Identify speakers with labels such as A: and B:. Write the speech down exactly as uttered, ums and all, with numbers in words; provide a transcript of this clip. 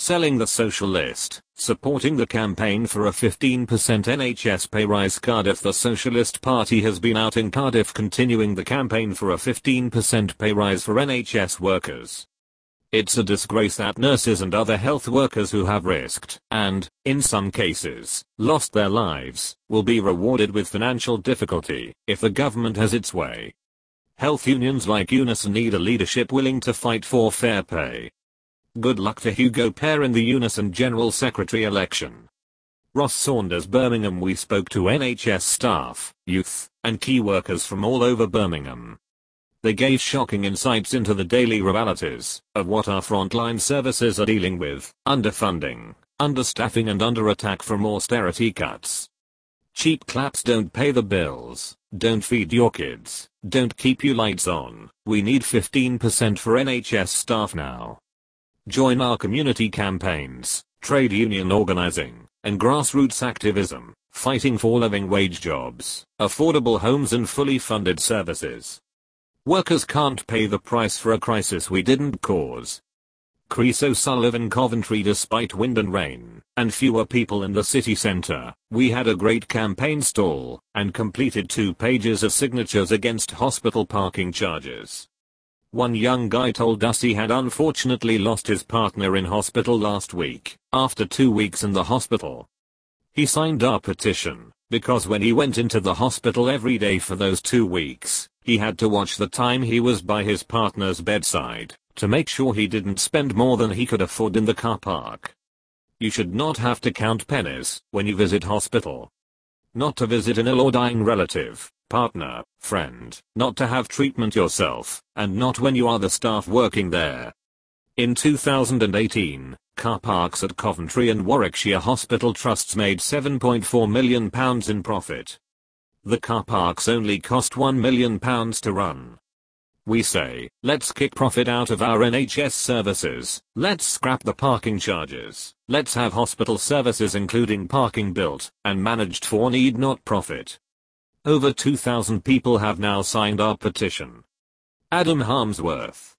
A: selling the Socialist, supporting the campaign for a fifteen percent N H S pay rise. Cardiff. The Socialist Party has been out in Cardiff continuing the campaign for a fifteen percent pay rise for N H S workers. It's a disgrace that nurses and other health workers who have risked, and, in some cases, lost their lives, will be rewarded with financial difficulty if the government has its way. Health unions like Unison need a leadership willing to fight for fair pay. Good luck to Hugo Pear in the Unison General Secretary election. Ross Saunders, Birmingham. We spoke to N H S staff, youth, and key workers from all over Birmingham. They gave shocking insights into the daily realities of what our frontline services are dealing with: underfunding, understaffing and under attack from austerity cuts. Cheap claps don't pay the bills, don't feed your kids, don't keep your lights on. We need fifteen percent for N H S staff now. Join our community campaigns, trade union organizing, and grassroots activism, fighting for living wage jobs, affordable homes and fully funded services. Workers can't pay the price for a crisis we didn't cause. Chris O'Sullivan, Coventry. Despite wind and rain, and fewer people in the city centre, we had a great campaign stall, and completed two pages of signatures against hospital parking charges. One young guy told us he had unfortunately lost his partner in hospital last week, after two weeks in the hospital. He signed our petition, because when he went into the hospital every day for those two weeks, he had to watch the time he was by his partner's bedside, to make sure he didn't spend more than he could afford in the car park. You should not have to count pennies when you visit hospital. Not to visit an ill or dying relative, partner, friend, not to have treatment yourself, and not when you are the staff working there. In two thousand eighteen, car parks at Coventry and Warwickshire hospital trusts made seven point four million pounds in profit. The car parks only cost one million pounds to run. We say, let's kick profit out of our N H S services, let's scrap the parking charges, let's have hospital services including parking built and managed for need, not profit. Over two thousand people have now signed our petition. Adam Harmsworth.